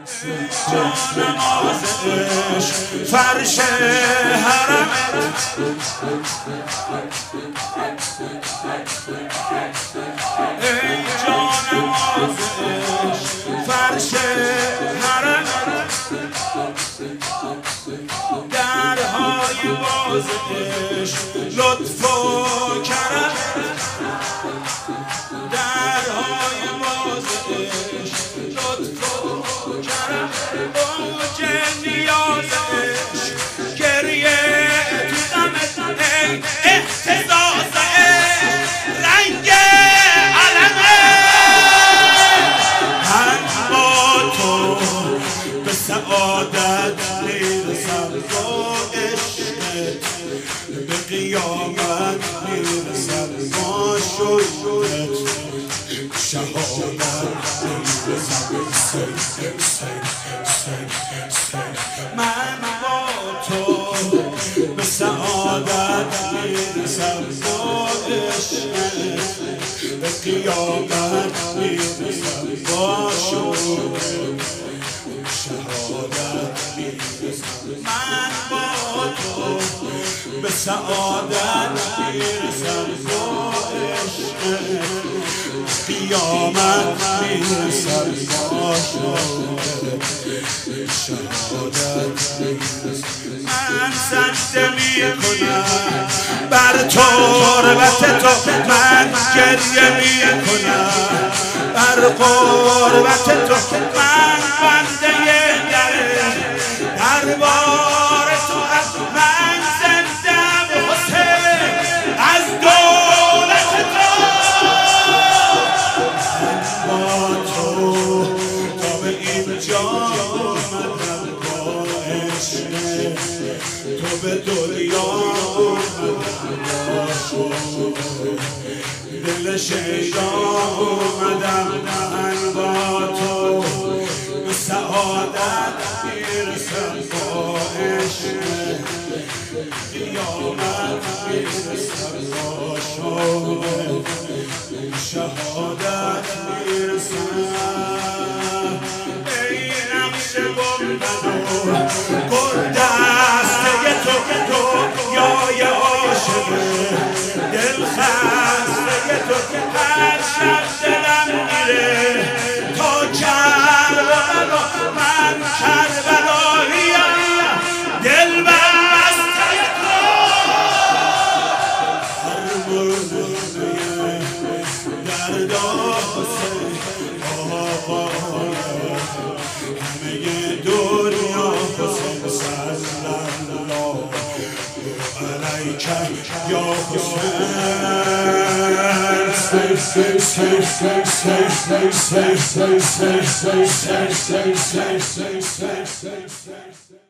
نماز عشق فرش حرمت ای جان نماز عشق فرش حرمت درهای باز عشق لطف و کرم درهای باز عشق لطف و کرم اوج نیاز عشق گریه تو غمت ای اهتزاز عشق رنگ علمه من با تو به سعادت میرسم با عشقت به قیامت میرسم با شوقت شهادت میرسم من با تو به سعادت میرسم با عشقت به قیامت میرسم با شوقت شهادت میرسم من با تو به سعادت میرسم با عشقت قیامت میرسم با شهادت من سجده میکنم بر تربت تو من گریه میکنم بر قربت تو من بنده دربار تو من زندم حسین از دولت تو با تو تا به اینجا آمدم با عشق تو به دنیا آمدم با شوق دل شیدا آمدم من با تو به سعادت میرسم با عشق قیامت میرسم با شوق شهادت میرسم ای نقش گنبد و گلدسته تو دنیای عاشقه دل خسته تو هر شب دلم میره تا کربلا من کربلاییم دل بسته تو هر مرده درد حسین آقای همه دنیا حسین صلی الله علیک یا حسین